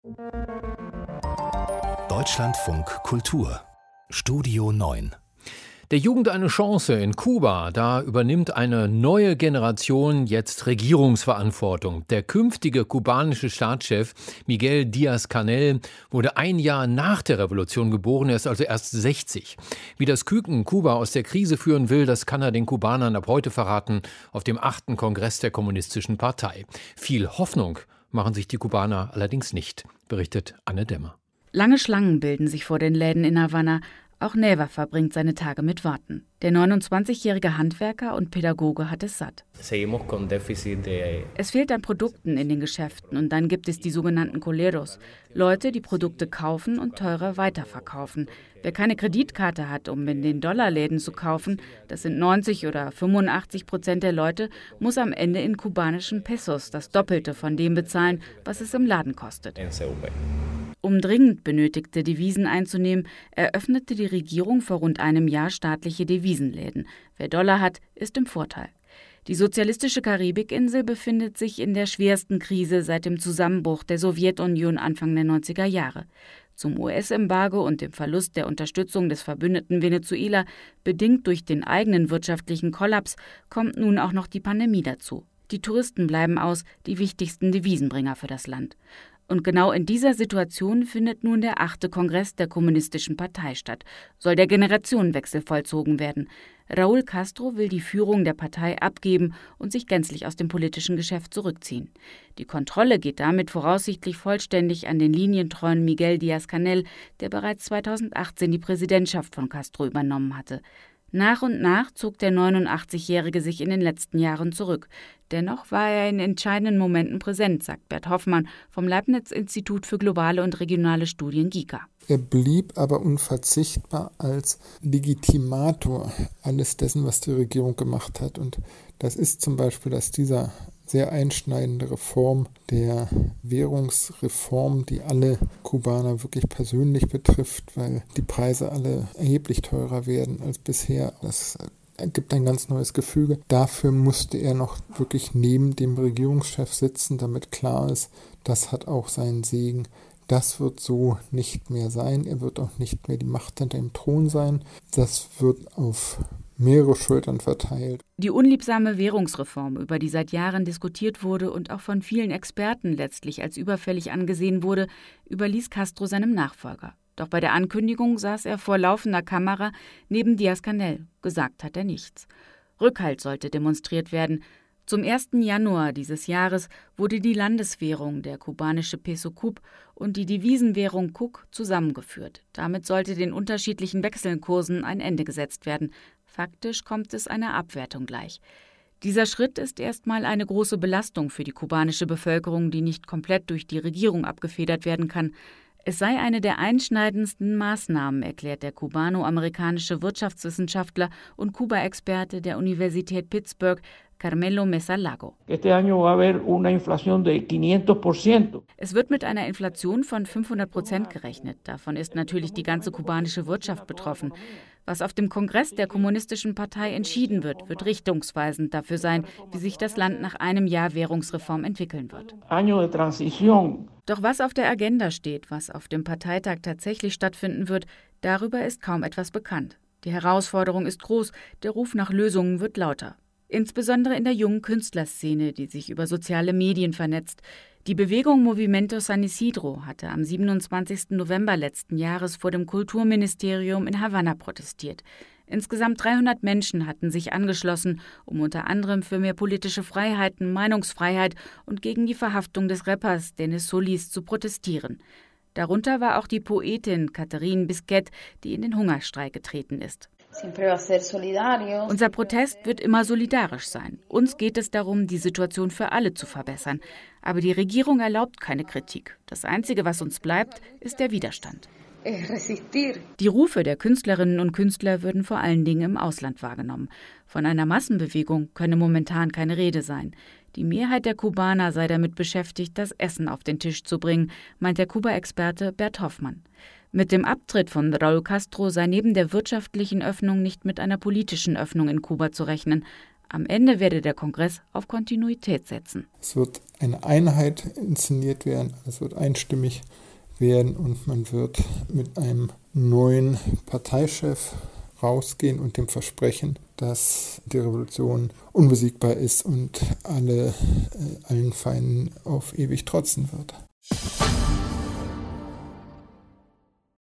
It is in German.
Deutschlandfunk Kultur Studio 9. Der Jugend eine Chance in Kuba, da übernimmt eine neue Generation jetzt Regierungsverantwortung. Der künftige kubanische Staatschef Miguel Díaz-Canel wurde ein Jahr nach der Revolution geboren, er ist also erst 60. Wie das Küken Kuba aus der Krise führen will, das kann er den Kubanern ab heute verraten auf dem 8. Kongress der Kommunistischen Partei. Viel Hoffnung machen sich die Kubaner allerdings nicht, berichtet Anne Demmer. Lange Schlangen bilden sich vor den Läden in Havanna. Auch Neva verbringt seine Tage mit Warten. Der 29-jährige Handwerker und Pädagoge hat es satt. Es fehlt an Produkten in den Geschäften und dann gibt es die sogenannten Coleros. Leute, die Produkte kaufen und teurer weiterverkaufen. Wer keine Kreditkarte hat, um in den Dollarläden zu kaufen, das sind 90 oder 85% der Leute, muss am Ende in kubanischen Pesos das Doppelte von dem bezahlen, was es im Laden kostet. Um dringend benötigte Devisen einzunehmen, eröffnete die Regierung vor rund einem Jahr staatliche Devisenläden. Wer Dollar hat, ist im Vorteil. Die sozialistische Karibikinsel befindet sich in der schwersten Krise seit dem Zusammenbruch der Sowjetunion Anfang der 90er Jahre. Zum US-Embargo und dem Verlust der Unterstützung des Verbündeten Venezuela, bedingt durch den eigenen wirtschaftlichen Kollaps, kommt nun auch noch die Pandemie dazu. Die Touristen bleiben aus, die wichtigsten Devisenbringer für das Land. Und genau in dieser Situation findet nun der 8. Kongress der Kommunistischen Partei statt. Soll der Generationenwechsel vollzogen werden. Raúl Castro will die Führung der Partei abgeben und sich gänzlich aus dem politischen Geschäft zurückziehen. Die Kontrolle geht damit voraussichtlich vollständig an den linientreuen Miguel Díaz-Canel, der bereits 2018 die Präsidentschaft von Castro übernommen hatte. Nach und nach zog der 89-Jährige sich in den letzten Jahren zurück. Dennoch war er in entscheidenden Momenten präsent, sagt Bert Hoffmann vom Leibniz-Institut für globale und regionale Studien GIKA. Er blieb aber unverzichtbar als Legitimator alles dessen, was die Regierung gemacht hat. Und das ist zum Beispiel, dass dieser sehr einschneidende Reform der Währungsreform, die alle Kubaner wirklich persönlich betrifft, weil die Preise alle erheblich teurer werden als bisher. Das gibt ein ganz neues Gefüge. Dafür musste er noch wirklich neben dem Regierungschef sitzen, damit klar ist, das hat auch seinen Segen. Das wird so nicht mehr sein. Er wird auch nicht mehr die Macht hinter dem Thron sein. Das wird auf mehrere Schultern verteilt. Die unliebsame Währungsreform, über die seit Jahren diskutiert wurde und auch von vielen Experten letztlich als überfällig angesehen wurde, überließ Castro seinem Nachfolger. Doch bei der Ankündigung saß er vor laufender Kamera neben Díaz-Canel. Gesagt hat er nichts. Rückhalt sollte demonstriert werden. Zum 1. Januar dieses Jahres wurde die Landeswährung, der kubanische Peso Cub, und die Devisenwährung CUC zusammengeführt. Damit sollte den unterschiedlichen Wechselkursen ein Ende gesetzt werden. Faktisch kommt es einer Abwertung gleich. Dieser Schritt ist erstmal eine große Belastung für die kubanische Bevölkerung, die nicht komplett durch die Regierung abgefedert werden kann. Es sei eine der einschneidendsten Maßnahmen, erklärt der kubano-amerikanische Wirtschaftswissenschaftler und Kuba-Experte der Universität Pittsburgh, Carmelo Mesa-Lago. Es wird mit einer Inflation von 500% gerechnet. Davon ist natürlich die ganze kubanische Wirtschaft betroffen. Was auf dem Kongress der Kommunistischen Partei entschieden wird, wird richtungsweisend dafür sein, wie sich das Land nach einem Jahr Währungsreform entwickeln wird. Doch was auf der Agenda steht, was auf dem Parteitag tatsächlich stattfinden wird, darüber ist kaum etwas bekannt. Die Herausforderung ist groß, der Ruf nach Lösungen wird lauter. Insbesondere in der jungen Künstlerszene, die sich über soziale Medien vernetzt. Die Bewegung Movimiento San Isidro hatte am 27. November letzten Jahres vor dem Kulturministerium in Havanna protestiert. Insgesamt 300 Menschen hatten sich angeschlossen, um unter anderem für mehr politische Freiheiten, Meinungsfreiheit und gegen die Verhaftung des Rappers Dennis Solis zu protestieren. Darunter war auch die Poetin Catherine Bisquet, die in den Hungerstreik getreten ist. Unser Protest wird immer solidarisch sein. Uns geht es darum, die Situation für alle zu verbessern. Aber die Regierung erlaubt keine Kritik. Das Einzige, was uns bleibt, ist der Widerstand. Die Rufe der Künstlerinnen und Künstler würden vor allen Dingen im Ausland wahrgenommen. Von einer Massenbewegung könne momentan keine Rede sein. Die Mehrheit der Kubaner sei damit beschäftigt, das Essen auf den Tisch zu bringen, meint der Kuba-Experte Bert Hoffmann. Mit dem Abtritt von Raúl Castro sei neben der wirtschaftlichen Öffnung nicht mit einer politischen Öffnung in Kuba zu rechnen. Am Ende werde der Kongress auf Kontinuität setzen. Es wird eine Einheit inszeniert werden, es wird einstimmig werden und man wird mit einem neuen Parteichef rausgehen und dem Versprechen, dass die Revolution unbesiegbar ist und allen Feinden auf ewig trotzen wird.